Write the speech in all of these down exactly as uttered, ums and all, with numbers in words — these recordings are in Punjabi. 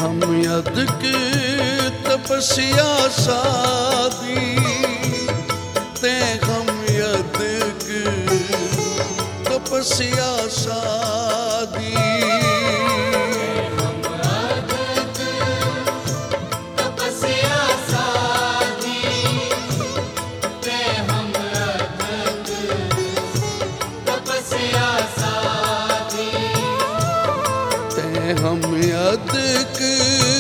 हम यद की तपस्या सादी, ते हम यद की तपस्या सादी। हम यद की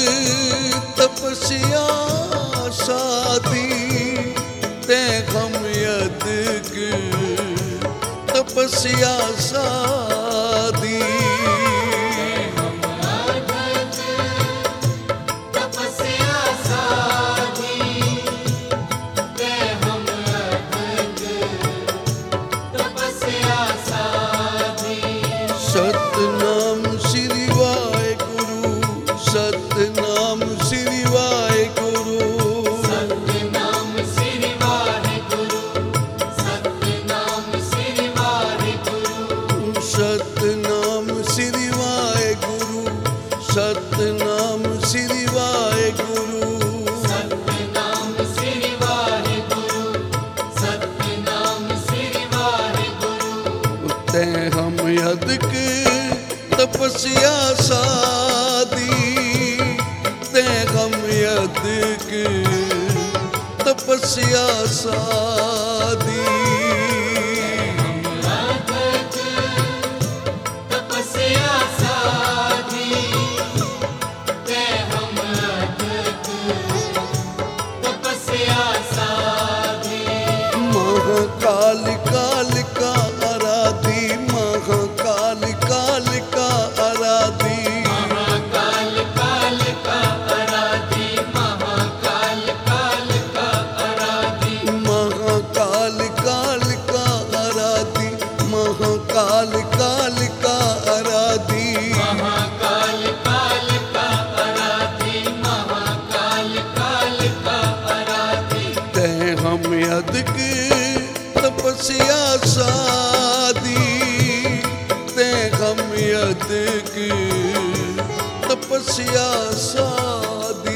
तपस्या सादी, ते हम यद की तपस्या सादी। सतनाम श्री वाहेगुरु, सतनाम श्री वाहेगुरु, सतनाम श्री वाहेगुरु, सतनाम श्री वाहेगुरु, सतनाम श्री वाहेगुरु, सतनाम श्री वाहेगुरु, सतनाम श्री वाहेगुरु, सतनाम श्री वाहेगुरु। ते हम यद की तपस्या सादी, ते हम यद की तपस्या सादी। तपस्या साधी, ते हम तपस्या साधी। महाकाल काल का आराधी, महाकाल काल का आराधी, महाकाल काल का आराधी, महाकाल काल का आराधी, महाकाल काल का आराधी, महाकाल काल का आराधी। महाकाल काल का आराधी, महाकाल काल का आराधी। ते हम यद की तपस्या सादी, ते हम यद की तपस्या सादी।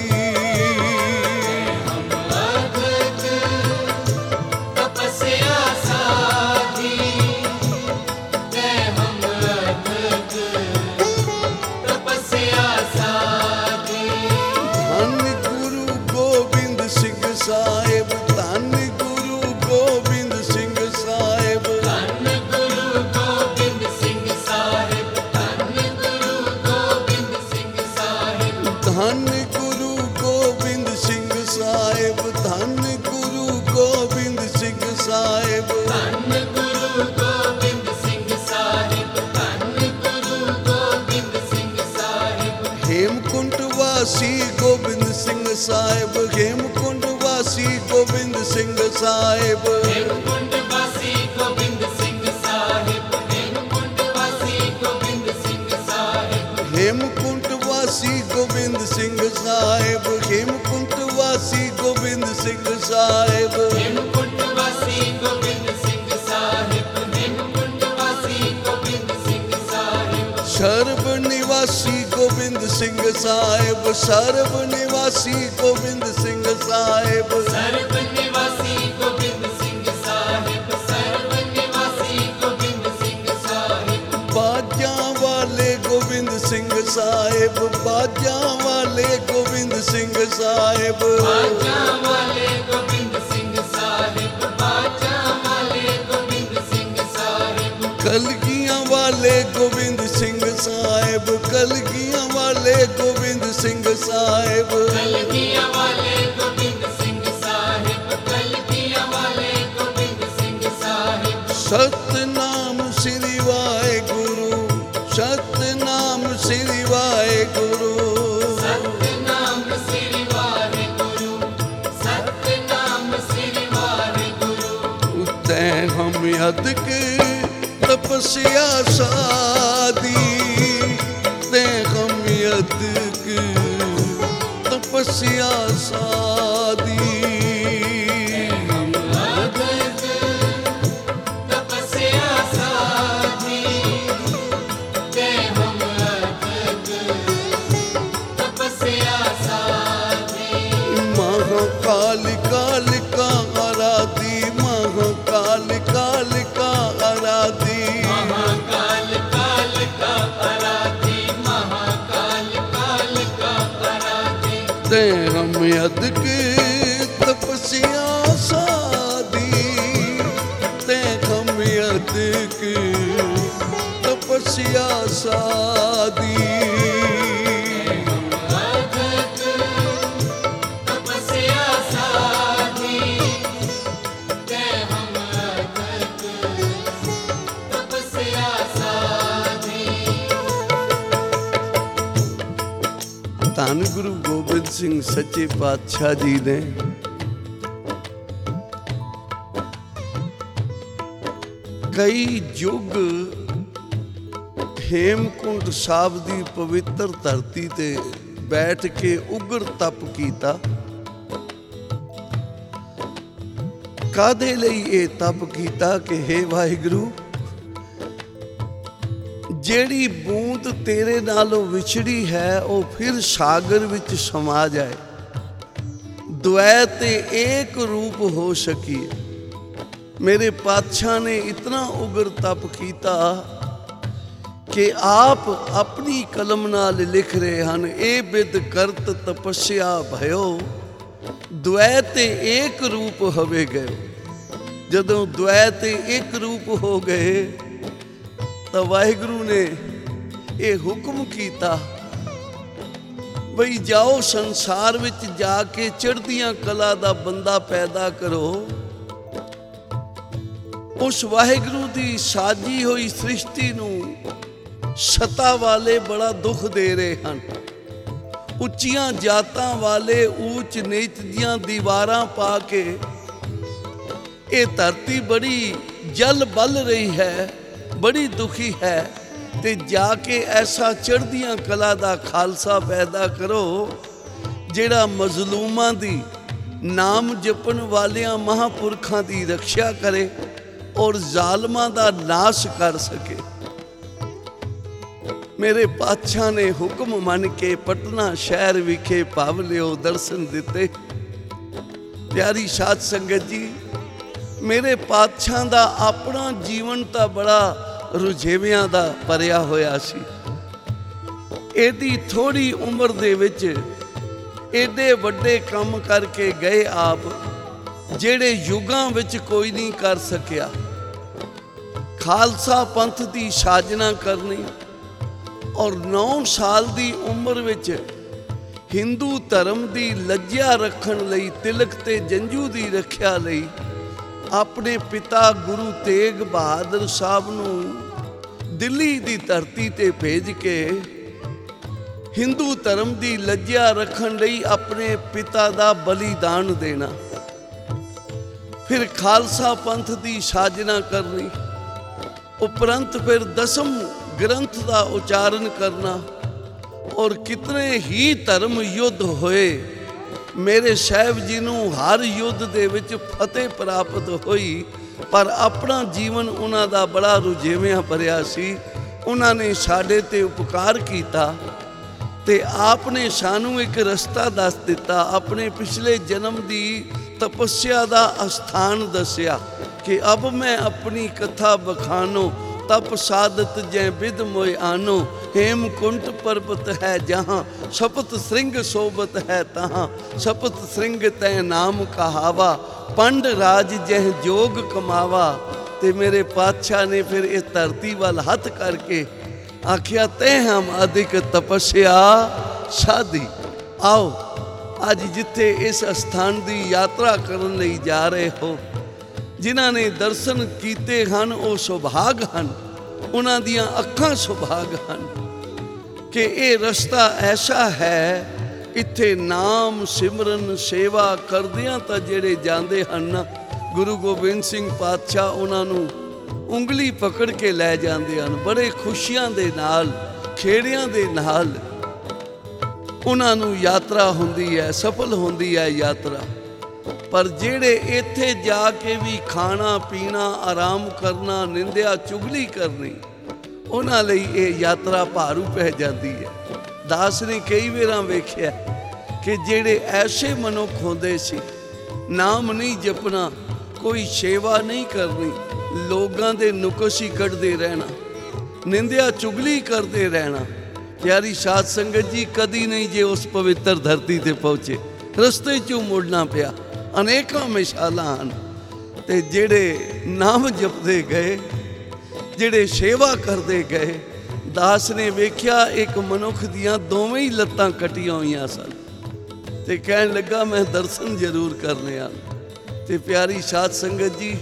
तपस्या साधी, ते हम तपस्या साधी। धन गुरु गोविंद सिंह साहिब, धन गुरु गोविंद सिंह साहिब, धन गुरु गोविंद सिंह साहिब, धन गुरु गोविंद सिंह साहिब, धन गुरु गोविंद सिंह साहिब, धन गुरु गोविंद सिंह साहिब। धन गुरु गोविंद सिंह साहिब, धन गुरु गोविंद सिंह साहिब। हेमकुंट वासी गोविंद सिंह साहिब, हेमकुंट वासी गोविंद सिंह साहिब, हेमकुंड वासी गोविंद सिंह साहिब, हेमकुंड वासी गोविंद सिंह साहिब, हेमकुंट वासी गोविंद सिंह साहिब, हेमकुंट वासी गोविंद सिंह साहिब। हेमकुंड वासी गोविंद सिंह साहिब, हेमकुंड वासी गोविंद सिंह साहिब। सर्व निवासी गोविंद सिंह साहिब, सर्व निवासी गोविंद सिंह साहिब, सर्व निवासी गोविंद सिंह साहिब, सर्व निवासी गोविंद सिंह साहिब। बाजा वाले गोविंद सिंह साहिब, बाजा वाले गोविंद सिंह साहिब, बाजा वाले गोविंद सिंह साहिब, बाजा वाले गोविंद सिंह साहिब। कलगियां वाले गोविंद सिंह साहिब, कलगियां वाले गोविंद सिंह साहिब, कलगियां वाले गोविंद सिंह साहिब, कलगियां वाले गोविंद सिंह साहिब। सतनाम श्री वाहेगुरु, सतनाम श्री वाहेगुरु, सतनाम श्री वाहेगुरु, सतनाम श्री वाहेगुरु। ते हम यद की तपस्या सादी, ते हम यद की तपस्या सादी। तपस्या साधी, ते हम तपस्या कालिका आराधी महाकालिका आराधी महाकाल काल का आराधी महाकाल काल का आराधी ते हम यद की तपस्या साधी ते हम यद की तपस्या साधी तपस्या साधी ते हम अथक तपस्या साधी ਧੰਨ ਗੁਰੂ ਗੋਬਿੰਦ ਸਿੰਘ ਸੱਚੇ ਪਾਤਸ਼ਾਹ ਜੀ ਨੇ ਕਈ ਯੁੱਗ ਹੇਮਕੁੰਟ ਸਾਹਿਬ ਦੀ ਪਵਿੱਤਰ ਧਰਤੀ ਤੇ ਬੈਠ ਕੇ ਉਗਰ ਤਪ ਕੀਤਾ। ਕਾਹਦੇ ਲਈ ਇਹ ਤਪ ਕੀਤਾ ਕਿ ਹੇ ਵਾਹਿਗੁਰੂ, ਜਿਹੜੀ ਬੂੰਦ ਤੇਰੇ ਨਾਲੋਂ ਵਿਛੜੀ ਹੈ ਉਹ ਫਿਰ ਸਾਗਰ ਵਿੱਚ ਸਮਾ ਜਾਏ, ਦੁਐ ਤੇ ਏਕ ਰੂਪ ਹੋ ਸਕੀ। ਮੇਰੇ ਪਾਤਸ਼ਾਹ ਨੇ ਇਤਨਾ ਉਗਰ ਤਪ ਕੀਤਾ ਕਿ ਆਪ ਆਪਣੀ ਕਲਮ ਨਾਲ ਲਿਖ ਰਹੇ ਹਨ, ਇਹ ਬਿਦ ਕਰਤ ਤਪੱਸਿਆ ਭਇਓ ਦੁਐ ਤੇ ਏਕ ਰੂਪ ਹੋਵੇ ਗਏ। ਜਦੋਂ ਦੁਐ ਤੇ ਇੱਕ ਰੂਪ ਹੋ ਗਏ ਤਾਂ ਵਾਹਿਗੁਰੂ ਨੇ ਇਹ ਹੁਕਮ ਕੀਤਾ ਬਈ ਜਾਓ ਸੰਸਾਰ ਵਿੱਚ ਜਾ ਕੇ ਚੜ੍ਹਦੀਆਂ ਕਲਾ ਦਾ ਬੰਦਾ ਪੈਦਾ ਕਰੋ। ਉਸ ਵਾਹਿਗੁਰੂ ਦੀ ਸਾਜੀ ਹੋਈ ਸ੍ਰਿਸ਼ਟੀ ਨੂੰ ਸਤਾ ਵਾਲੇ ਬੜਾ ਦੁੱਖ ਦੇ ਰਹੇ ਹਨ। ਉੱਚੀਆਂ ਜਾਤਾਂ ਵਾਲੇ ਊਚ ਨੀਚ ਦੀਆਂ ਦੀਵਾਰਾਂ ਪਾ ਕੇ ਇਹ ਧਰਤੀ ਬੜੀ ਜਲ ਬਲ ਰਹੀ ਹੈ, ਬੜੀ ਦੁਖੀ ਹੈ। ਤੇ ਜਾ ਕੇ ਐਸਾ ਚੜ੍ਹਦੀਆਂ ਕਲਾ ਦਾ ਖਾਲਸਾ ਪੈਦਾ ਕਰੋ ਜਿਹੜਾ ਮਜ਼ਲੂਮਾਂ ਦੀ, ਨਾਮ ਜਪਣ ਵਾਲਿਆਂ ਮਹਾਂਪੁਰਖਾਂ ਦੀ ਰੱਖਿਆ ਕਰੇ ਔਰ ਜ਼ਾਲਮਾਂ ਦਾ ਨਾਸ਼ ਕਰ ਸਕੇ। ਮੇਰੇ ਪਾਤਸ਼ਾਹ ਨੇ ਹੁਕਮ ਮੰਨ ਕੇ ਪਟਨਾ ਸ਼ਹਿਰ ਵਿਖੇ ਭਵ ਲਿਓ ਦਰਸ਼ਨ ਦਿੱਤੇ। ਪਿਆਰੀ ਸਾਧ ਸੰਗਤ ਜੀ, ਮੇਰੇ ਪਾਤਸ਼ਾਹ ਦਾ ਆਪਣਾ ਜੀਵਨ ਤਾਂ ਬੜਾ ਰੁਝੇਵਿਆਂ ਦਾ ਭਰਿਆ ਹੋਇਆ ਸੀ। ਇਹਦੀ ਥੋੜੀ ਉਮਰ ਦੇ ਵਿੱਚ ਏਡੇ ਵੱਡੇ ਕੰਮ ਕਰਕੇ ਗਏ ਆਪ, ਜਿਹੜੇ ਯੁੱਗਾਂ ਵਿੱਚ ਕੋਈ ਨਹੀਂ ਕਰ ਸਕਿਆ। ਖਾਲਸਾ ਪੰਥ ਦੀ ਸਾਜਨਾ ਕਰਨੀ ਔਰ ਨੌ ਸਾਲ ਦੀ ਉਮਰ ਵਿੱਚ ਹਿੰਦੂ ਧਰਮ ਦੀ ਲੱਜਿਆ ਰੱਖਣ ਲਈ, ਤਿਲਕ ਤੇ ਜੰਝੂ ਦੀ ਰੱਖਿਆ ਲਈ ਆਪਣੇ ਪਿਤਾ ਗੁਰੂ ਤੇਗ ਬਹਾਦਰ ਸਾਹਿਬ ਨੂੰ ਦਿੱਲੀ ਦੀ ਧਰਤੀ ਤੇ ਭੇਜ ਕੇ ਹਿੰਦੂ ਧਰਮ ਦੀ ਲੱਜਿਆ ਰੱਖਣ ਲਈ ਆਪਣੇ ਪਿਤਾ ਦਾ ਬਲੀਦਾਨ ਦੇਣਾ, ਫਿਰ ਖਾਲਸਾ ਪੰਥ ਦੀ ਸਾਜਨਾ ਕਰਨੀ, ਉਪਰੰਤ ਫਿਰ ਦਸਮ ਗ੍ਰੰਥ ਦਾ ਉਚਾਰਨ ਕਰਨਾ ਔਰ ਕਿਤਨੇ ਹੀ ਧਰਮ ਯੁੱਧ ਹੋਏ। ਮੇਰੇ ਸਾਹਿਬ ਜੀ ਨੂੰ ਹਰ ਯੁੱਧ ਦੇ ਵਿੱਚ ਫਤਿਹ ਪ੍ਰਾਪਤ ਹੋਈ, ਪਰ ਆਪਣਾ ਜੀਵਨ ਉਹਨਾਂ ਦਾ ਬੜਾ ਰੁਝੇਵਿਆਂ ਭਰਿਆ ਸੀ। ਉਹਨਾਂ ਨੇ ਸਾਡੇ ਤੇ ਉਪਕਾਰ ਕੀਤਾ ਤੇ ਆਪ ਨੇ ਸਾਨੂੰ ਇੱਕ ਰਸਤਾ ਦੱਸ ਦਿੱਤਾ। ਆਪਣੇ ਪਿਛਲੇ ਜਨਮ ਦੀ ਤਪੱਸਿਆ ਦਾ ਅਸਥਾਨ ਦੱਸਿਆ ਕਿ ਅਬ ਮੈਂ ਆਪਣੀ ਕਥਾ ਬਖਾਨੋ तप साधत जै विद मोय आनो हेमकुंट पर्वत है जहाँ शपथ श्रृंग सोबत है तहाँ शपथ श्रृंग तै नाम कहावा पंड राज जह जोग कमावा। ते मेरे पातशाह ने फिर इस धरती वाल हथ करके आखिया तै हम अधिक तपस्या साधी। आओ अज जिथे इस स्थान की यात्रा करने लई जा रहे हो, जिन्हां ने दर्शन कीते हन वो सुभाग हन, उन्हां दियां अखां सुभाग हन कि ये रस्ता ऐसा है। इत्थे नाम सिमरन सेवा करदियां तां जेड़े जांदे हन ना, गुरु गोबिंद सिंह पातशाह उन्हां नूं उंगली पकड़ के लै जांदे हन। बड़े खुशियां दे नाल, खेड़ियां दे नाल उन्हां नूं यात्रा हुंदी है, सफल हुंदी है यात्रा। पर जेड़े इत्थे जाके भी खाना पीना, आराम करना, निंदिया चुगली करनी, उन्हां लई ये यात्रा भारू पै जाती है। दास ने कई बार वेख्या कि जेड़े ऐसे मनुख होंदे सी ਨਾਮ ਨਹੀਂ ਜਪਣਾ, ਕੋਈ ਸੇਵਾ ਨਹੀਂ ਕਰਨੀ, ਲੋਕਾਂ ਦੇ ਨੁਕਸ ਹੀ ਕੱਢਦੇ ਰਹਿਣਾ, ਨਿੰਦਿਆ ਚੁਗਲੀ ਕਰਦੇ ਰਹਿਣਾ। ਪਿਆਰੀ ਸਾਧ ਸੰਗਤ ਜੀ, ਕਦੀ ਨਹੀਂ ਜੇ ਉਸ ਪਵਿੱਤਰ ਧਰਤੀ ਤੇ ਪਹੁੰਚੇ, ਰਸਤੇ 'ਚੋਂ ਮੁੜਨਾ ਪਿਆ। ਅਨੇਕਾਂ ਮਿਸਾਲਾਂ ਹਨ। ਤੇ ਜਿਹੜੇ ਨਾਮ ਜਪਦੇ ਗਏ, ਜਿਹੜੇ ਸੇਵਾ ਕਰਦੇ ਗਏ, ਦਾਸ ਨੇ ਵੇਖਿਆ ਇੱਕ ਮਨੁੱਖ ਦੀਆਂ ਦੋਵੇਂ ਹੀ ਲੱਤਾਂ ਕੱਟੀਆਂ ਹੋਈਆਂ ਸਨ ਤੇ ਕਹਿਣ ਲੱਗਾ ਮੈਂ ਦਰਸ਼ਨ ਜ਼ਰੂਰ ਕਰਨੇ ਆ। ਤੇ ਪਿਆਰੀ ਸਾਧ ਸੰਗਤ ਜੀ,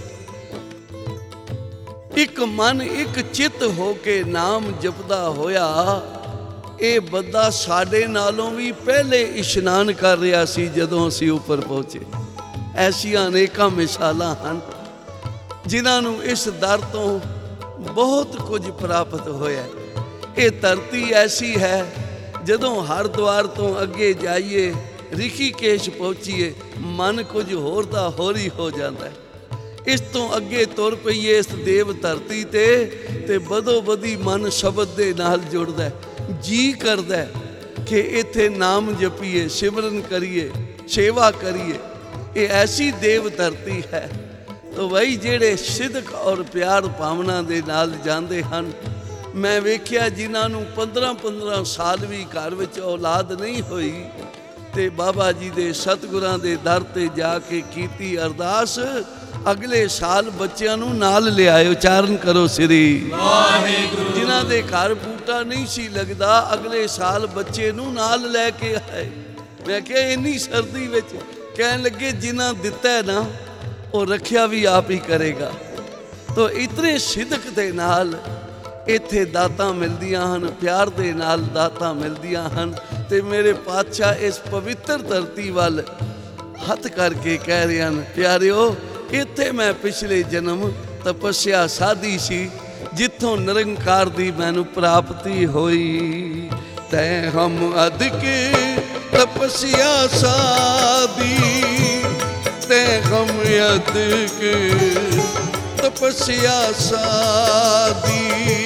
ਇੱਕ ਮਨ ਇੱਕ ਚਿੱਤ ਹੋ ਕੇ ਨਾਮ ਜਪਦਾ ਹੋਇਆ, ਇਹ ਬੰਦਾ ਸਾਡੇ ਨਾਲੋਂ ਵੀ ਪਹਿਲੇ ਇਸ਼ਨਾਨ ਕਰ ਰਿਹਾ ਸੀ ਜਦੋਂ ਅਸੀਂ ਉੱਪਰ ਪਹੁੰਚੇ। ਐਸੀਆਂ ਅਨੇਕਾਂ ਮਿਸਾਲਾਂ ਹਨ ਜਿਨ੍ਹਾਂ ਨੂੰ ਇਸ ਦਰ ਤੋਂ ਬਹੁਤ ਕੁਝ ਪ੍ਰਾਪਤ ਹੋਇਆ। ਇਹ ਧਰਤੀ ਐਸੀ ਹੈ, ਜਦੋਂ ਹਰਿਦੁਆਰ ਤੋਂ ਅੱਗੇ ਜਾਈਏ, ਰਿਸ਼ੀਕੇਸ਼ ਪਹੁੰਚੀਏ, ਮਨ ਕੁਝ ਹੋਰ ਦਾ ਹੋਰ ਹੀ ਹੋ ਜਾਂਦਾ ਹੈ। ਇਸ ਤੋਂ ਅੱਗੇ ਤੁਰ ਪਈਏ ਇਸ ਦੇਵ ਧਰਤੀ ਤੇ ਤੇ ਬਦੋ ਬਦੀ ਮਨ ਸ਼ਬਦ ਦੇ ਨਾਲ ਜੁੜਦਾ, ਜੀ ਕਰਦਾ ਕਿ ਇੱਥੇ ਨਾਮ ਜਪੀਏ, ਸਿਮਰਨ ਕਰੀਏ, ਸੇਵਾ ਕਰੀਏ। ਇਹ ਐਸੀ ਦੇਵ ਧਰਤੀ ਹੈ। ਤਾਂ ਵਈ ਜਿਹੜੇ ਸਿਦਕ ਔਰ ਪਿਆਰ ਭਾਵਨਾ ਦੇ ਨਾਲ ਜਾਂਦੇ ਹਨ, ਮੈਂ ਵੇਖਿਆ ਜਿਨ੍ਹਾਂ ਨੂੰ ਪੰਦਰਾਂ ਪੰਦਰਾਂ ਸਾਲ ਵੀ ਘਰ ਵਿੱਚ ਔਲਾਦ ਨਹੀਂ ਹੋਈ, ਤੇ ਬਾਬਾ ਜੀ ਦੇ ਸਤਿਗੁਰਾਂ ਦੇ ਦਰ ਤੇ ਜਾ ਕੇ ਕੀਤੀ ਅਰਦਾਸ, ਅਗਲੇ ਸਾਲ ਬੱਚਿਆਂ ਨੂੰ ਨਾਲ ਲਿਆਏ। ਉਚਾਰਨ ਕਰੋ ਸ੍ਰੀ ਵਾਹਿਗੁਰੂ। ਜਿਨ੍ਹਾਂ ਦੇ ਘਰ ਬੂਟਾ ਨਹੀਂ ਸੀ ਲੱਗਦਾ, ਅਗਲੇ ਸਾਲ ਬੱਚੇ ਨੂੰ ਨਾਲ ਲੈ ਕੇ ਆਏ। ਮੈਂ ਕਿਹਾ ਇੰਨੀ ਸਰਦੀ ਵਿੱਚ, ਕਹਿਣ ਲੱਗੇ ਜਿਨ੍ਹਾਂ ਦਿੱਤਾ ਨਾ ਉਹ ਰੱਖਿਆ ਵੀ ਆਪ ਹੀ ਕਰੇਗਾ। ਤੋ ਇਤਨੇ ਸਿਦਕ ਦੇ ਨਾਲ ਇੱਥੇ ਦਾਤਾਂ ਮਿਲਦੀਆਂ ਹਨ, ਪਿਆਰ ਦੇ ਨਾਲ ਦਾਤਾਂ ਮਿਲਦੀਆਂ ਹਨ। ਤੇ ਮੇਰੇ ਪਾਤਸ਼ਾਹ ਇਸ ਪਵਿੱਤਰ ਧਰਤੀ ਵੱਲ ਹੱਥ ਕਰਕੇ ਕਹਿ ਰਹੇ ਹਨ, ਪਿਆਰਿਓ, ਇੱਥੇ ਮੈਂ ਪਿਛਲੇ ਜਨਮ ਤਪੱਸਿਆ ਸਾਧੀ ਸੀ, ਜਿੱਥੋਂ ਨਿਰੰਕਾਰ ਦੀ ਮੈਨੂੰ ਪ੍ਰਾਪਤੀ ਹੋਈ। ਤੈ ਹਮ ਅਦਕੇ ਤਪੱਸਿਆ ਸਾਧੀ, ਤੈ ਹਮ ਅਦਕੇ ਤਪੱਸਿਆ ਸਾਧੀ।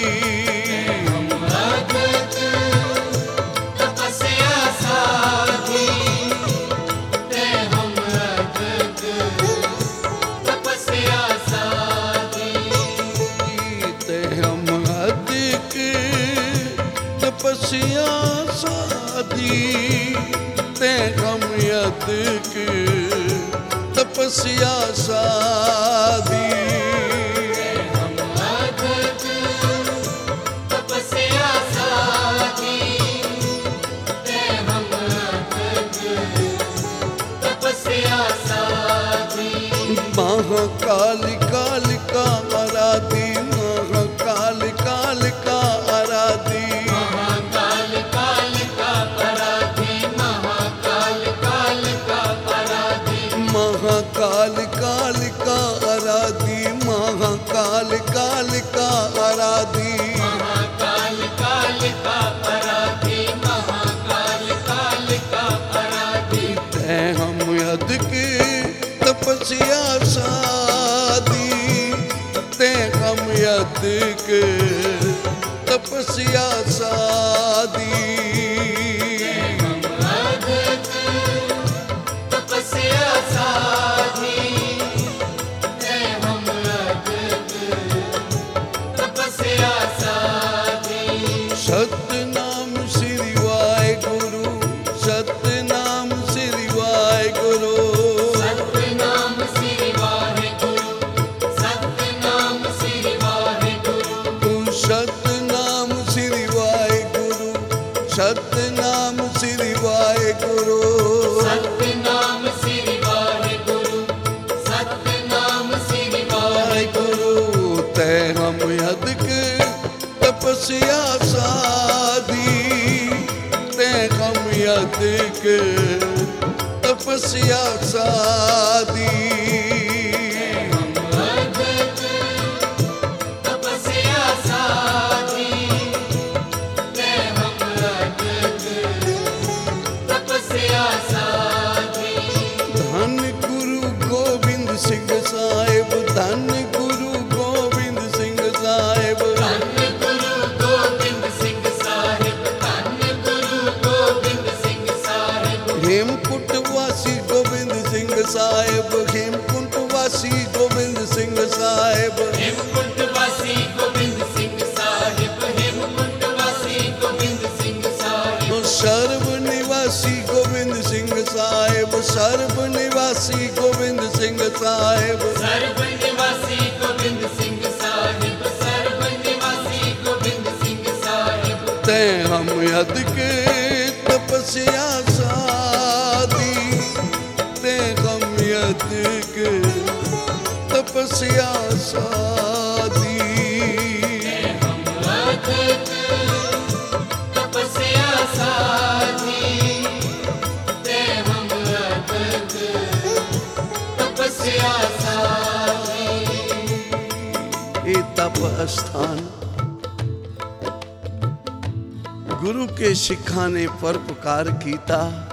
ਤਪੱਸਿਆ ਸਾਧੀ, ਤੇ ਹਮ ਅਦਕ ਤਪੱਸਿਆ ਸਾਧੀ। महाकाल काल का आराधी, महाकाल काल का आराधी, महाकाल काल का आराधी, महाकाल काल का आराधी, महाकाल काल का आराधी, महाकाल काल का आराधी, महाकाल काल का आराधी, महाकाल काल का आराधी। तै हम अदके तपस्या साधी, ते हम अदक तपस्या साधी। तपस्या साधी, ते हम अदक तपस्या साधी। सतनाम श्री वाहिगुरु, सतनाम श्री वाहिगुरु, सतनाम श्री वाहिगुरु, सतनाम श्री वाहिगुरु, सतनाम श्री वाहिगुरु, सतनाम श्री वाहिगुरु, सतनाम श्री वाहिगुरु, सतनाम श्री वाहिगुरु। वाहिगुरु। तै हम अदक तपस्या साधी, ते हम अदक तपस्या साधी। तपस्या साधी, ते हम अदक तपस्या साधी। धन गुरु गोबिंद सिंह साहिब, धन गुरु गोबिंद सिंह साहिब, धन गुरु गोबिंद सिंह साहिब, धन गुरु गोबिंद सिंह साहिब, हेमकुट वासी गोबिंद सिंह ਸਾਹਿਬ ਹੇਮਕੁੰਟ ਵਾਸੀ ਗੋਬਿੰਦ ਸਿੰਘ ਸਾਹਿਬ हेमकुंट वासी गोविंद सिंह साहिब हेमकुंट वासी गोविंद सिंह साहिब ਸਰਬ ਨਿਵਾਸੀ ਗੋਬਿੰਦ ਸਿੰਘ ਸਾਹਿਬ ਸਰਬ ਨਿਵਾਸੀ ਗੋਬਿੰਦ ਸਿੰਘ ਸਾਹਿਬ सर्व निवासी गोविंद सिंह साहिब सर्व निवासी गोविंद सिंह साहिब तै हम अदक तपस्या सादी तै हम अदक तपस्या सादी हम अदक तपस्या साधी ते हम अदक तपस्या साधी ये तप स्थान गुरु के सिखा ने परोपकार किया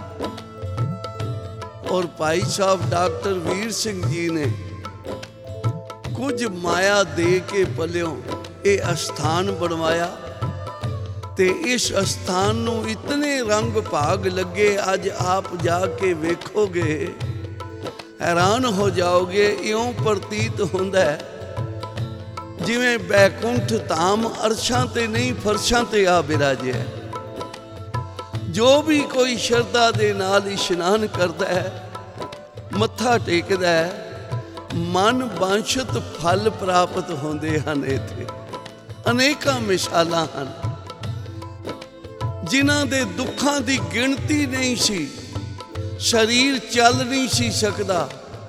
और भाई साहब डॉक्टर वीर सिंह जी ने कुछ माया दे के पलियों ये अस्थान बनवाया ते इस अस्थान नू इतने रंग भाग लगे अज आप जाके वेखोगे हैरान हो जाओगे इयों प्रतीत होंदा है जिवें बैकुंठ धाम अरशां ते नहीं फरशां ते आ बिराजे है। जो भी कोई श्रद्धा दे नाल इशनान करता है मत्था टेकदा है मन वांछित फल प्राप्त होंदे हन। इत्थे अनेकां मिसालां हन जिन्हां दे दुखां दी गिणती नहीं सी, शरीर चल नहीं सी सकदा,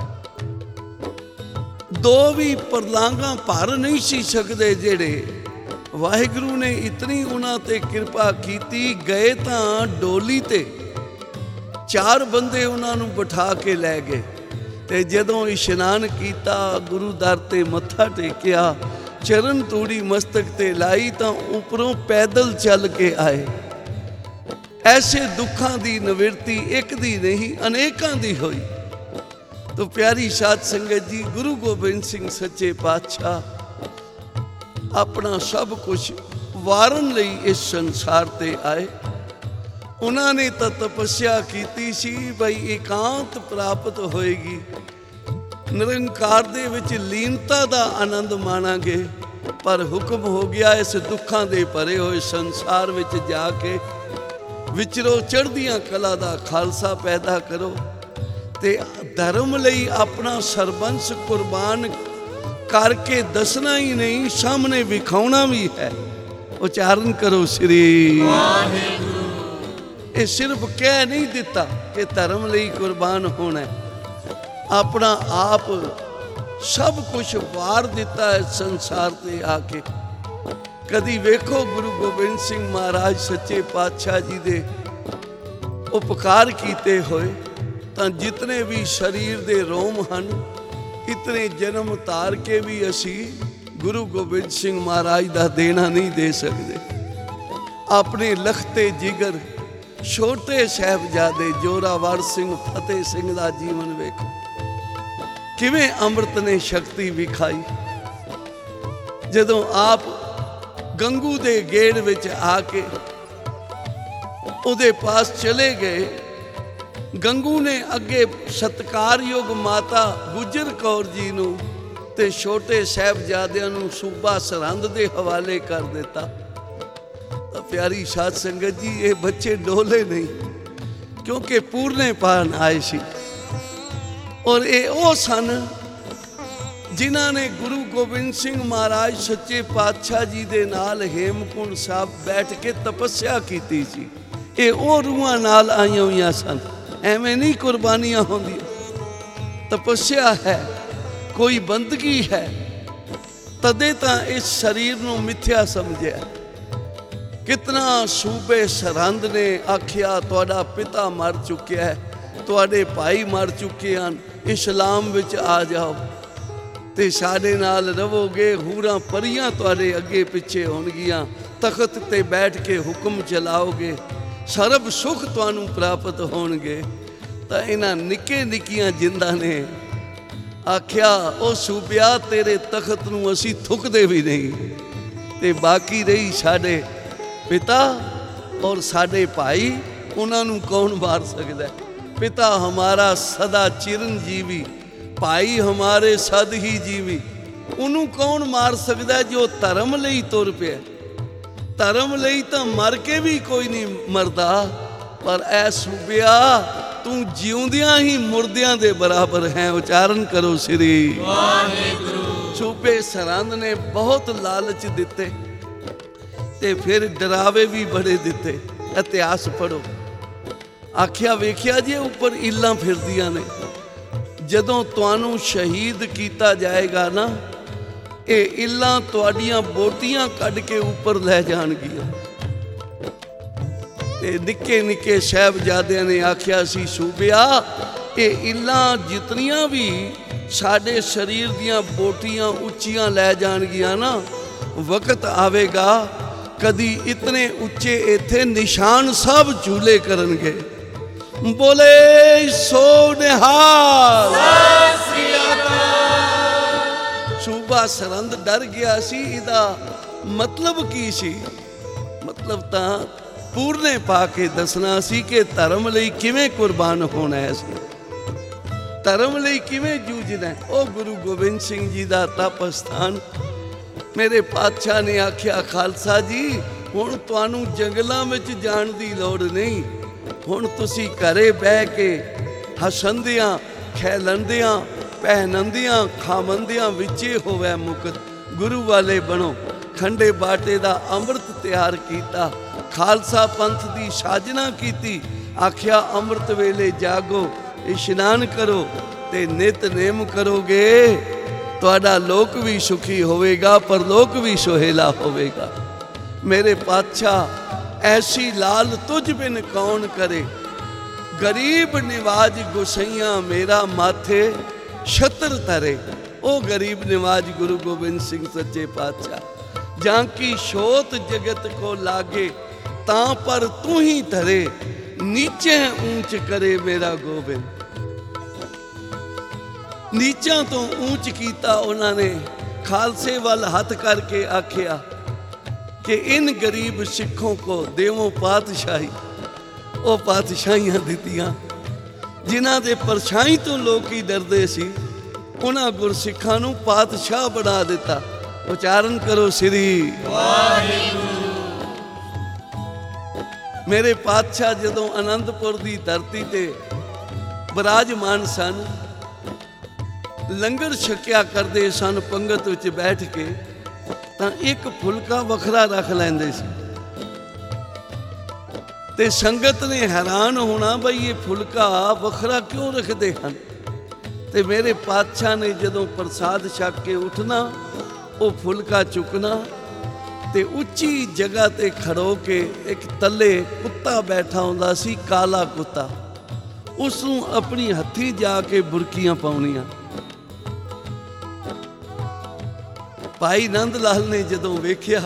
दो भी परलांगा भर नहीं सी सकदे जेड़े वाहिगुरु ने इतनी उन्हां ते किरपा कीती गए तां डोली ते चार बंदे उन्हां नूं बिठा के लै गए ते जदों इशनान कीता गुरु दर ते मत्था टेकिया चरण तूड़ी मस्तक ते लाई तां उपरों पैदल चल के आए। ऐसे दुखां दी निवृत्ति एक दी नहीं अनेकां दी होई। तो प्यारी साध संगत जी गुरु गोबिंद सिंह सच्चे पातशाह अपना सब कुछ वारन लई इस संसार ते आए। उन्होंने तो तपस्या की सी बई एकांत प्राप्त होएगी, निरंकार दे विच लीनता दा आनंद माणांगे, पर हुक्म हो गया इस दुखां दे भरे होए संसार विच जाके विचरो चढ़दियां कला दा खालसा पैदा करो ते धर्म लई अपना सरबंस कुर्बान करके दसना ही नहीं सामने विखाउना भी है। उच्चारण करो श्री वाहिगुरु। ये सिर्फ कह नहीं दिता कि धर्म लई कुर्बान होना है, अपना आप सब कुछ वार दिता है संसार ते आके। कदी वेखो गुरु गोबिंद सिंह महाराज सच्चे पातशाह जी दे उपकार कीते होए तां जितने भी शरीर दे रोम हन इतने जन्म तार के भी असी गुरु गोबिंद सिंह महाराज दा देना नहीं दे सकते। अपने लखते जिगर छोटे साहिबजादे जोरावर सिंह फतेह सिंह दा जीवन वेखो किवें अमृत ने शक्ति विखाई। जदों आप गंगू दे गेड़ विच आके उहदे पास चले गए, गंगू ने अगे सत्कारयोग माता गुजर कौर जी नूं ते छोटे साहिबजादियां नूं सूबा सरहंद दे हवाले कर दिता। तो प्यारी साध संगत जी ये बच्चे डोले नहीं क्योंकि पूरने पान आए सी और ये ओ सन जिन्हां ने गुरु गोबिंद सिंह महाराज सच्चे पातशाह जी दे नाल हेमकुंड साहब बैठ के तपस्या कीती सी। ये ओ रूहां नाल आईयां होईयां सन, एवें नहीं कुर्बानियां होंदियां। तपस्या है, कोई बंदगी है, तदे तां इस शरीर नूं मिथ्या समझिया। कितना सूबे सरहंद ने आखिया तुहाडा पिता मर चुकिया है, तुहाडे भाई मर चुके हैं, इस्लाम विच आ जाओ ते साडे नाल रवोगे, हूरां परियां तुहाडे अगे पिछे होणगियां, तखत ते बैठ के हुक्म चलाओगे, सर्ब सुख तुहानू प्राप्त होणगे। तां इन्हां निक्के निक्कियां जिंदा ने आख्या ओ सूबिया तेरे तखत नू असी थुकदे भी नहीं ते बाकी रही साडे पिता और साडे भाई, उन्हां नू कौन मार सकदा है। पिता हमारा सदा चिरंजीवी, भाई हमारे सद ही जीवी। ਉਹਨੂੰ ਕੌਣ ਮਾਰ ਸਕਦਾ ਜੋ ਧਰਮ ਲਈ ਤੁਰ ਪਿਆ? ਧਰਮ ਲਈ ਤਾਂ ਮਰ ਕੇ ਵੀ ਕੋਈ ਨਹੀਂ ਮਰਦਾ, ਪਰ ਐ ਸੂਬਿਆ ਤੂੰ ਜਿਉਂਦਿਆਂ ਹੀ ਮੁਰਦਿਆਂ ਦੇ ਬਰਾਬਰ ਹੈ। ਉਚਾਰਨ ਕਰੋ ਸ੍ਰੀ ਵਾਹਿਗੁਰੂ। ਸੂਬੇ ਸਰਹੰਦ ਨੇ ਬਹੁਤ ਲਾਲਚ ਦਿੱਤੇ ਤੇ ਫਿਰ ਡਰਾਵੇ ਵੀ ਬੜੇ ਦਿੱਤੇ। ਇਤਿਹਾਸ ਪੜ੍ਹੋ। ਆਖਿਆ ਵੇਖਿਆ ਜੇ ਉੱਪਰ ਇੱਲਾਂ ਫਿਰਦੀਆਂ ਨੇ, ਜਦੋਂ ਤੁਹਾਨੂੰ ਸ਼ਹੀਦ ਕੀਤਾ ਜਾਏਗਾ ਨਾ, ਇਹ ਇੱਲਾਂ ਤੁਹਾਡੀਆਂ ਬੋਟੀਆਂ ਕੱਢ ਕੇ ਉੱਪਰ ਲੈ ਜਾਣਗੀਆਂ। ਤੇ ਨਿੱਕੇ ਨਿੱਕੇ ਸਾਹਿਬਜ਼ਾਦਿਆਂ ਨੇ ਆਖਿਆ ਸੀ ਸੂਬਿਆ ਇਹ ਇੱਲਾਂ ਜਿਤਨੀਆਂ ਵੀ ਸਾਡੇ ਸਰੀਰ ਦੀਆਂ ਬੋਟੀਆਂ ਉੱਚੀਆਂ ਲੈ ਜਾਣਗੀਆਂ ਨਾ, ਵਕਤ ਆਵੇਗਾ ਕਦੀ ਇਤਨੇ ਉੱਚੇ ਇੱਥੇ ਨਿਸ਼ਾਨ ਸਾਹਿਬ ਝੂਲੇ ਕਰਨਗੇ। ਬੋਲੇ ਸੋ ਨਿਹਾਲ। ਸੂਬਾ ਸਰਹੰਦ ਡਰ ਗਿਆ ਸੀ। ਇਹਦਾ ਮਤਲਬ ਕੀ ਸੀ? ਮਤਲਬ ਤਾਂ ਪੂਰਨੇ ਪਾ ਕੇ ਦੱਸਣਾ ਸੀ ਕਿ ਧਰਮ ਲਈ ਕਿਵੇਂ ਕੁਰਬਾਨ ਹੋਣਾ ਹੈ, ਧਰਮ ਲਈ ਕਿਵੇਂ ਜੂਝਣਾ। ਉਹ ਗੁਰੂ ਗੋਬਿੰਦ ਸਿੰਘ ਜੀ ਦਾ ਤਪ ਸਥਾਨ। ਮੇਰੇ ਪਾਤਸ਼ਾਹ ਨੇ ਆਖਿਆ ਖਾਲਸਾ ਜੀ ਹੁਣ ਤੁਹਾਨੂੰ ਜੰਗਲਾਂ ਵਿੱਚ ਜਾਣ ਦੀ ਲੋੜ ਨਹੀਂ, ਹੁਣ ਤੁਸੀਂ ਘਰੇ ਬਹਿ ਕੇ ਹਸੰਦਿਆਂ ਖੇਲੰਦਿਆਂ ਪਹਿਨੰਦਿਆਂ ਖਾਵੰਦਿਆਂ ਵਿੱਚੇ ਹੋਵੇ ਮੁਕਤ। ਗੁਰੂ ਵਾਲੇ ਬਣੋ। ਖੰਡੇ ਬਾਟੇ ਦਾ ਅੰਮ੍ਰਿਤ ਤਿਆਰ ਕੀਤਾ, ਖਾਲਸਾ ਪੰਥ ਦੀ ਸਾਜਨਾ ਕੀਤੀ। ਆਖਿਆ ਅੰਮ੍ਰਿਤ ਵੇਲੇ ਜਾਗੋ, ਇਸ਼ਨਾਨ ਕਰੋ ਤੇ ਨਿਤਨੇਮ ਕਰੋਗੇ, ਤੁਹਾਡਾ ਲੋਕ ਵੀ ਸੁਖੀ ਹੋਵੇਗਾ, ਪਰਲੋਕ ਵੀ ਸੁਹੇਲਾ ਹੋਵੇਗਾ। ਮੇਰੇ ਪਾਤਸ਼ਾਹ ਐਸੀ ਲਾਲ ਤੁਝ ਬਿਨ ਕੌਣ ਕਰੇ, ਗਰੀਬ ਨਿਵਾਜ ਗੁਸਈਆਂ ਮੇਰਾ ਮਾਥੇ ਛਤਰ ਤਰੇ। ਉਹ ਗਰੀਬ ਨਿਵਾਜ ਗੁਰੂ ਗੋਬਿੰਦ ਸਿੰਘ ਸੱਚੇ ਪਾਤਸ਼ਾਹ। ਜਾਂ ਕੀ ਸ਼ੋਤ ਜਗਤ ਕੋ ਲਾਗੇ ਤਾਂ ਪਰ ਤੂੰ ਹੀ ਧਰੇ, ਨੀਚੇ ਊਂਚ ਕਰੇ ਮੇਰਾ ਗੋਬਿੰਦ। ਨੀਚਾਂ ਤੋਂ ਊਂਚ ਕੀਤਾ ਉਹਨਾਂ ਨੇ। ਖਾਲਸੇ ਵੱਲ ਹੱਥ ਕਰਕੇ ਆਖਿਆ ਕਿ ਇਨ ਗਰੀਬ ਸਿੱਖੋਂ ਕੋ ਦੇਵੋ ਪਾਤਸ਼ਾਹੀ। ਉਹ ਪਾਤਸ਼ਾਹੀਆਂ ਦਿੱਤੀਆਂ ਜਿਨ੍ਹਾਂ ਦੇ ਪਰਛਾਈ ਤੋਂ ਲੋਕ ਹੀ ਡਰਦੇ ਸੀ, ਉਹਨਾਂ ਗੁਰਸਿੱਖਾਂ ਨੂੰ ਪਾਤਸ਼ਾਹ ਬਣਾ ਦਿੱਤਾ। ਉਚਾਰਨ ਕਰੋ ਸ੍ਰੀ ਵਾਹਿਗੁਰੂ। ਮੇਰੇ ਪਾਤਸ਼ਾਹ ਜਦੋਂ ਅਨੰਦਪੁਰ ਦੀ ਧਰਤੀ ਤੇ ਬਿਰਾਜਮਾਨ ਸਨ, ਲੰਗਰ ਛਕਿਆ ਕਰਦੇ ਸਨ ਪੰਗਤ ਵਿੱਚ ਬੈਠ ਕੇ, ਤਾਂ ਇੱਕ ਫੁਲਕਾ ਵੱਖਰਾ ਰੱਖ ਲੈਂਦੇ ਸੀ ਤੇ ਸੰਗਤ ਨੇ ਹੈਰਾਨ ਹੋਣਾ ਬਈ ਇਹ ਫੁਲਕਾ ਵੱਖਰਾ ਕਿਉਂ ਰੱਖਦੇ ਹਨ। ਤੇ ਮੇਰੇ ਪਾਤਸ਼ਾਹ ਨੇ ਜਦੋਂ ਪ੍ਰਸਾਦ ਛਕ ਕੇ ਉੱਠਣਾ, ਉਹ ਫੁਲਕਾ ਚੁੱਕਣਾ ਤੇ ਉੱਚੀ ਜਗ੍ਹਾ ਤੇ ਖੜੋ ਕੇ ਇੱਕ ਤੱਲੇ ਕੁੱਤਾ ਬੈਠਾ ਹੁੰਦਾ ਸੀ, ਕਾਲਾ ਕੁੱਤਾ, ਉਸ ਨੂੰ ਆਪਣੀ ਹੱਥੀ ਜਾ ਕੇ ਬੁਰਕੀਆਂ ਪਾਉਣੀਆਂ। ਭਾਈ ਨੰਦ ਲਾਲ ਨੇ ਜਦੋਂ ਵੇਖਿਆ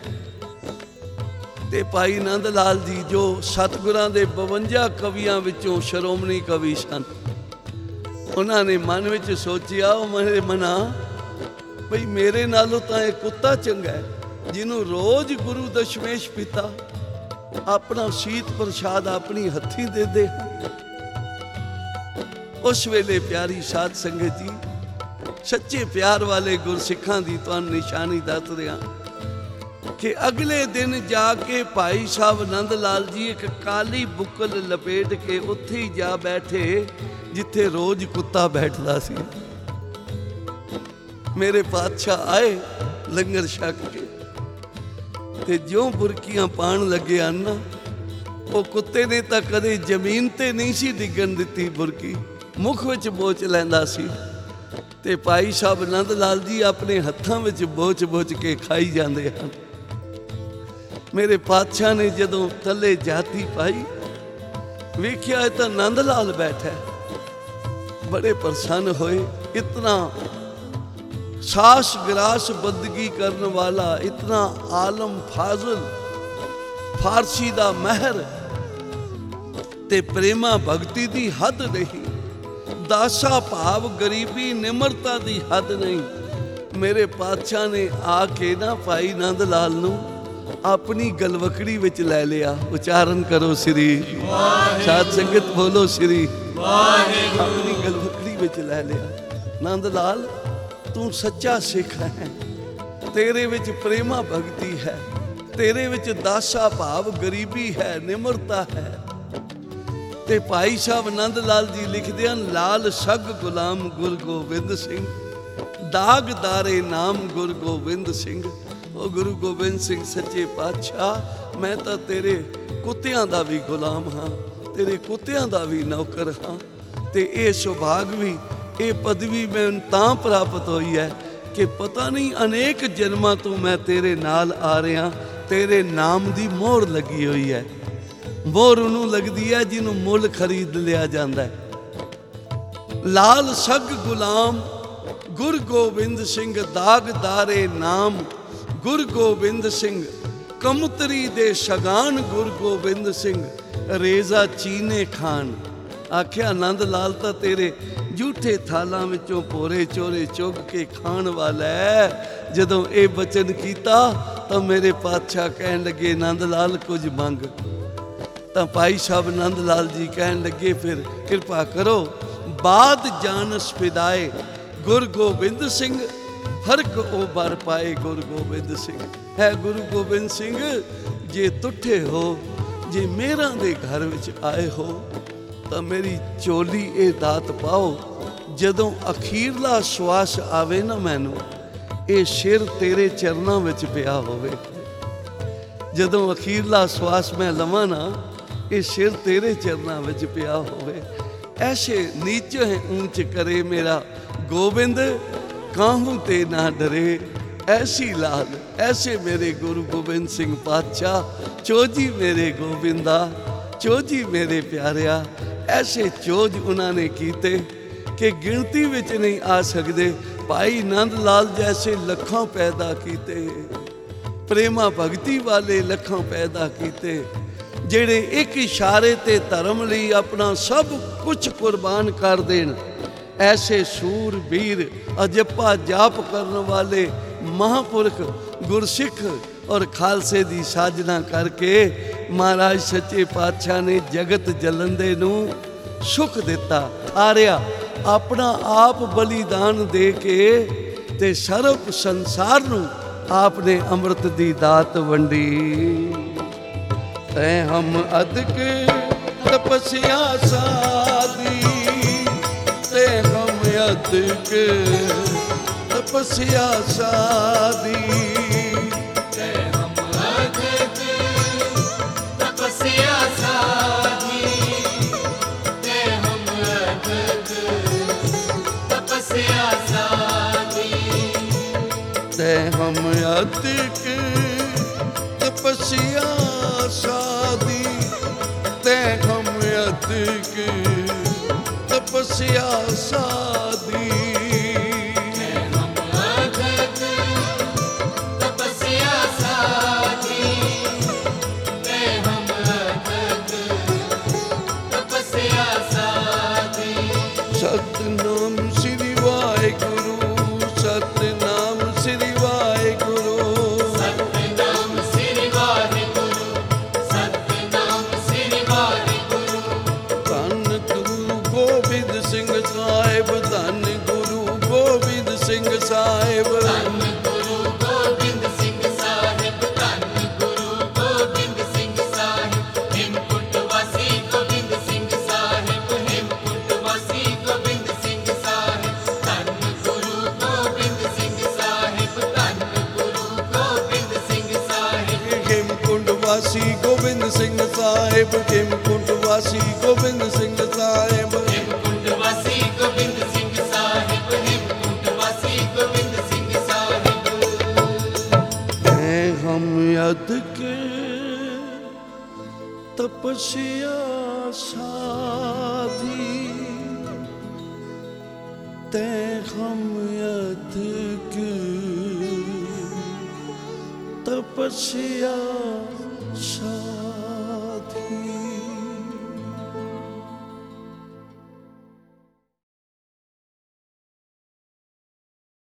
ਤੇ ਭਾਈ ਨੰਦ ਲਾਲ ਜੀ ਜੋ ਸਤਿਗੁਰਾਂ ਦੇ ਬਵੰਜਾ ਕਵੀਆਂ ਵਿੱਚੋਂ ਸ਼੍ਰੋਮਣੀ ਕਵੀ ਸਨ, ਉਹਨਾਂ ਨੇ ਮਨ ਵਿੱਚ ਸੋਚਿਆ, ਉਹ ਮੇਰੇ ਮਨਾ ਬਈ ਮੇਰੇ ਨਾਲੋਂ ਤਾਂ ਇਹ ਕੁੱਤਾ ਚੰਗਾ ਹੈ ਜਿਹਨੂੰ ਰੋਜ਼ ਗੁਰੂ ਦਸ਼ਮੇਸ਼ ਪਿਤਾ ਆਪਣਾ ਸੀਤ ਪ੍ਰਸ਼ਾਦ ਆਪਣੀ ਹੱਥੀ ਦੇ ਦੇ। ਉਸ ਵੇਲੇ ਪਿਆਰੀ ਸਾਧ ਸੰਗਤ ਜੀ, ਸੱਚੇ ਪਿਆਰ ਵਾਲੇ ਗੁਰਸਿੱਖਾਂ ਦੀ ਤੁਹਾਨੂੰ ਨਿਸ਼ਾਨੀ ਦੱਸ ਰਿਹਾ ਕਿ ਅਗਲੇ ਦਿਨ ਜਾ ਕੇ ਭਾਈ ਸਾਹਿਬ ਨੰਦ ਲਾਲ ਜੀ ਇੱਕ ਕਾਲੀ ਬੁੱਕਲ ਲਪੇਟ ਕੇ ਉੱਥੇ ਹੀ ਜਾ ਬੈਠੇ ਜਿੱਥੇ ਰੋਜ਼ ਕੁੱਤਾ ਬੈਠਦਾ ਸੀ। ਮੇਰੇ ਪਾਤਸ਼ਾਹ ਆਏ ਲੰਗਰ ਛਕ ਕੇ ਤੇ ਜਿਉਂ ਬੁਰਕੀਆਂ ਪਾਣ ਲੱਗੇ ਹਨ, ਉਹ ਕੁੱਤੇ ਨੇ ਤਾਂ ਕਦੇ ਜ਼ਮੀਨ ਤੇ ਨਹੀਂ ਸੀ ਡਿੱਗਣ ਦਿੱਤੀ ਬੁਰਕੀ, ਮੁਖ ਵਿੱਚ ਬੋਚ ਲੈਂਦਾ ਸੀ ਤੇ ਭਾਈ ਸਾਹਿਬ ਨੰਦ ਲਾਲ ਜੀ ਆਪਣੇ ਹੱਥਾਂ ਵਿੱਚ ਬੋਚ ਬੋਚ ਕੇ ਖਾਈ ਜਾਂਦੇ ਹਨ। ਮੇਰੇ ਪਾਤਸ਼ਾਹ ਨੇ ਜਦੋਂ ਥੱਲੇ ਜਾਤੀ ਪਾਈ, ਵੇਖਿਆ ਇਹ ਤਾਂ ਨੰਦ ਲਾਲ ਬੈਠਾ, ਬੜੇ ਪ੍ਰਸੰਨ ਹੋਏ। ਇਤਨਾ ਸਾਸ ਗਰਾਸ ਬੰਦਗੀ ਕਰਨ ਵਾਲਾ, ਇਤਨਾ ਆਲਮ ਫਾਜ਼ਲ, ਫਾਰਸੀ ਦਾ ਮਹਿਰ ਤੇ ਪ੍ਰੇਮਾ ਭਗਤੀ ਦੀ ਹੱਦ ਨਹੀਂ, ਦਾਸਾ ਭਾਵ ਗਰੀਬੀ ਨਿਮਰਤਾ ਦੀ ਹੱਦ ਨਹੀਂ। ਮੇਰੇ ਪਾਤਸ਼ਾਹ ਨੇ ਆ ਕੇ ਨਾ ਭਾਈ ਨੰਦ ਲਾਲ ਨੂੰ ਆਪਣੀ ਗਲਵਕੜੀ ਵਿੱਚ ਲੈ ਲਿਆ। ਉਚਾਰਨ ਕਰੋ ਸ੍ਰੀ, ਸਾਧ ਸੰਗਤ ਬੋਲੋ ਸ੍ਰੀ। ਵਾਹਿਗੁਰੂ ਆਪਣੀ ਗਲਵਕੜੀ ਵਿੱਚ ਲੈ ਲਿਆ। ਨੰਦ ਲਾਲ ਤੂੰ ਸੱਚਾ ਸਿੱਖ ਹੈ, ਤੇਰੇ ਵਿੱਚ ਪ੍ਰੇਮਾ ਭਗਤੀ ਹੈ, ਤੇਰੇ ਵਿੱਚ ਦਾਸਾ ਭਾਵ ਗਰੀਬੀ ਹੈ, ਨਿਮਰਤਾ ਹੈ। ਤੇ ਭਾਈ ਸਾਹਿਬ ਨੰਦ ਲਾਲ ਜੀ ਲਿਖਦੇ ਹਨ, ਲਾਲ ਸਗ ਗੁਲਾਮ ਗੁਰ ਗੋਬਿੰਦ ਸਿੰਘ, ਦਾਗਦਾਰੇ ਨਾਮ ਗੁਰ ਗੋਬਿੰਦ ਸਿੰਘ। ਉਹ ਗੁਰੂ ਗੋਬਿੰਦ ਸਿੰਘ ਸੱਚੇ ਪਾਤਸ਼ਾਹ, ਮੈਂ ਤਾਂ ਤੇਰੇ ਕੁੱਤਿਆਂ ਦਾ ਵੀ ਗੁਲਾਮ ਹਾਂ, ਤੇਰੇ ਕੁੱਤਿਆਂ ਦਾ ਵੀ ਨੌਕਰ ਹਾਂ। ਤੇ ਇਹ ਸੁਭਾਗ ਵੀ, ਇਹ ਪਦਵੀ ਮੈਨੂੰ ਤਾਂ ਪ੍ਰਾਪਤ ਹੋਈ ਹੈ ਕਿ ਪਤਾ ਨਹੀਂ ਅਨੇਕ ਜਨਮਾਂ ਤੋਂ ਮੈਂ ਤੇਰੇ ਨਾਲ ਆ ਰਿਹਾ। ਤੇਰੇ ਨਾਮ ਦੀ ਮੋਹਰ ਲੱਗੀ ਹੋਈ ਹੈ। ਮੋਹਰ ਉਹਨੂੰ ਲੱਗਦੀ ਹੈ ਜਿਹਨੂੰ ਮੁੱਲ ਖਰੀਦ ਲਿਆ ਜਾਂਦਾ ਹੈ। ਲਾਲ ਸਗ ਗੁਲਾਮ ਗੁਰ ਗੋਬਿੰਦ ਸਿੰਘ, ਦਾਗਦਾਰੇ ਨਾਮ ਗੁਰ ਗੋਬਿੰਦ ਸਿੰਘ, ਕਮਤਰੀ ਦੇ ਸ਼ਗਾਨ ਗੁਰ ਗੋਬਿੰਦ ਸਿੰਘ, ਰੇਜ਼ਾ ਚੀਨੇ ਖਾਨ। ਆਖਿਆ ਆਨੰਦ ਲਾਲ ਤਾਂ ਤੇਰੇ ਝੂਠੇ ਥਾਲਾਂ ਵਿੱਚੋਂ ਭੋਰੇ ਚੋਰੇ ਚੁੱਕ ਕੇ ਖਾਣ ਵਾਲਾ ਹੈ। ਜਦੋਂ ਇਹ ਬਚਨ ਕੀਤਾ ਤਾਂ ਮੇਰੇ ਪਾਤਸ਼ਾਹ ਕਹਿਣ ਲੱਗੇ, ਆਨੰਦ ਲਾਲ ਕੁਝ ਮੰਗ। ਤਾਂ ਭਾਈ ਸਾਹਿਬ ਆਨੰਦ ਲਾਲ ਜੀ ਕਹਿਣ ਲੱਗੇ, ਫਿਰ ਕਿਰਪਾ ਕਰੋ, ਬਾਦ ਜਾਨਸ ਫਿਦਾਏ ਗੁਰ ਗੋਬਿੰਦ ਸਿੰਘ, ਫਰਕ ਉਹ ਬਰ ਪਾਏ ਗੁਰ ਗੋਬਿੰਦ ਸਿੰਘ। ਹੈ ਗੁਰੂ ਗੋਬਿੰਦ ਸਿੰਘ, ਜੇ ਤੁੱਠੇ ਹੋ, ਜੇ ਮੇਰਾਂ ਦੇ ਘਰ ਵਿੱਚ ਆਏ ਹੋ ਤਾਂ ਮੇਰੀ ਚੋਲੀ ਇਹ ਦਾਤ ਪਾਓ। ਜਦੋਂ ਅਖੀਰਲਾ ਸਵਾਸ ਆਵੇ ਨਾ ਮੈਨੂੰ, ਇਹ ਸਿਰ ਤੇਰੇ ਚਰਨਾਂ ਵਿੱਚ ਪਿਆ ਹੋਵੇ। ਜਦੋਂ ਅਖੀਰਲਾ ਸਵਾਸ ਮੈਂ ਲਵਾਂ ਨਾ, ਇਹ ਸਿਰ ਤੇਰੇ ਚਰਨਾਂ ਵਿੱਚ ਪਿਆ ਹੋਵੇ। ਐਸੇ ਨੀਚ ਹੈ ਊਂਚ ਕਰੇ ਮੇਰਾ ਗੋਬਿੰਦ, ਕਾਹੂ ਤੇ ਨਾ ਡਰੇ। ਐਸੀ ਲਾਲ, ਐਸੇ ਮੇਰੇ ਗੁਰੂ ਗੋਬਿੰਦ ਸਿੰਘ ਪਾਤਸ਼ਾਹ, ਚੋਜੀ ਮੇਰੇ ਗੋਬਿੰਦਾ, ਚੋਜੀ ਮੇਰੇ ਪਿਆਰਿਆ। ਐਸੇ ਚੋਜ ਉਹਨਾਂ ਨੇ ਕੀਤੇ ਕਿ ਗਿਣਤੀ ਵਿੱਚ ਨਹੀਂ ਆ ਸਕਦੇ। ਭਾਈ ਨੰਦ ਲਾਲ ਜੈਸੇ ਲੱਖਾਂ ਪੈਦਾ ਕੀਤੇ, ਪ੍ਰੇਮਾ ਭਗਤੀ ਵਾਲੇ ਲੱਖਾਂ ਪੈਦਾ ਕੀਤੇ, ਜਿਹੜੇ ਇੱਕ ਇਸ਼ਾਰੇ ਤੇ ਧਰਮ ਲਈ ਆਪਣਾ ਸਭ ਕੁਝ ਕੁਰਬਾਨ ਕਰ ਦੇਣ। ਐਸੇ ਸੂਰਬੀਰ, ਅਜੱਪਾ ਜਾਪ ਕਰਨ ਵਾਲੇ ਮਹਾਂਪੁਰਖ, ਗੁਰਸਿੱਖ ਔਰ ਖਾਲਸੇ ਦੀ ਸਾਜਨਾ ਕਰਕੇ ਮਹਾਰਾਜ ਸੱਚੇ ਪਾਤਸ਼ਾਹ ਨੇ ਜਗਤ ਜਲੰਦੇ ਨੂੰ ਸੁਖ ਦਿੱਤਾ, ਹਾਰਿਆ। ਆਪਣਾ ਆਪ ਬਲੀਦਾਨ ਦੇ ਕੇ ਤੇ ਸਰਬ ਸੰਸਾਰ ਨੂੰ ਆਪਨੇ ਅੰਮ੍ਰਿਤ ਦੀ ਦਾਤ ਵੰਡੀ। ਤੈ ਹਮ ਅਦਕ ਤਪਸਿਆ ਸਾਦੀ, ਤੇ ਹਮ ਅਦਕ ਤਪਸਿਆ ਸਾਦੀ। ਤੇ ਹਮ ਅਦਕ ਤਪਸਿਆ ਸਾਦੀ, ਤੇ ਹਮ ਅਦਕ ਤਪਸਿਆ ਸਾਦੀ। ਤੇ ਹਮ ਅਦਕ ਤਪਸਿਆ ਸਾਦੀ, ਤੇ ਹਮ ਅਦਕ ਤਪਸਿਆ ਸਾਦੀ। ਤੇ ਹਮ ਅਦਕ ਤਪਸਿਆ ਸਾਦੀ, ਤੇ ਹਮ ਅਦਕ ਤਪਸਿਆ ਸਾਦੀ। ਸਤਨਾਮ ਸ੍ਰੀ ਵਾਹਿਗੁਰੂ, ਸਤਨਾਮ ਸ੍ਰੀ ਵਾਹਿਗੁਰੂ। ਸਤਿਨਾਮ ਸ੍ਰੀ ਵਾਹਿਗੁਰੂ, ਸਤਿਨਾਮ ਸ੍ਰੀ ਵਾਹਿਗੁਰੂ। ਧੰਨ ਗੁਰੂ ਗੋਬਿੰਦ ਸਿੰਘ ਸਾਹਿਬ, ਧੰਨ ਗੁਰੂ ਗੋਬਿੰਦ ਸਿੰਘ ਸਾਹਿਬ। ਧੰਨ ਗੁਰੂ ਗੋਬਿੰਦ ਸਿੰਘ ਸਾਹਿਬ, ਧੰਨ ਗੁਰੂ ਗੋਬਿੰਦ ਸਿੰਘ ਸਾਹਿਬ। ਹੇਮਕੁੰਟ ਵਾਸੀ ਗੋਬਿੰਦ ਸਿੰਘ ਸਾਹਿਬ, ਹੇਮਕੁੰਟ ਵਾਸੀ ਗੋਬਿੰਦ ਸਿੰਘ ਸਾਹਿਬ। ਧੰਨ ਗੁਰੂ ਗੋਬਿੰਦ ਸਿੰਘ ਸਾਹਿਬ, ਧੰਨ ਗੁਰੂ ਗੋਬਿੰਦ ਸਿੰਘ ਸਾਹਿਬ। ਹੇਮਕੁੰਟ ਵਾਸੀ ਗੋਬਿੰਦ ਸਿੰਘ ਸਾਹਿਬ, ਹੇਮਕੁੰਟ ਵਾਸੀ ਗੋਬਿੰਦ ਸਿੰਘ ਸਾਹਿਬ। ਹੇਮਕੁੰਟ ਵਾਸੀ ਗੋਬਿੰਦ ਸਿੰਘ ਸਾਹਿਬ, ਹੇਮਕੁੰਟ ਵਾਸੀ ਗੋਬਿੰਦ ਸਿੰਘ ਸਾਹਿਬ। ਹੈ ਹਮ ਅਦਕ ਤਪਸਿਆ ਸਾਧੀ, ਤੇ ਹਮ ਅਦਕ ਤਪਸਿਆ ਸਾਧੀ।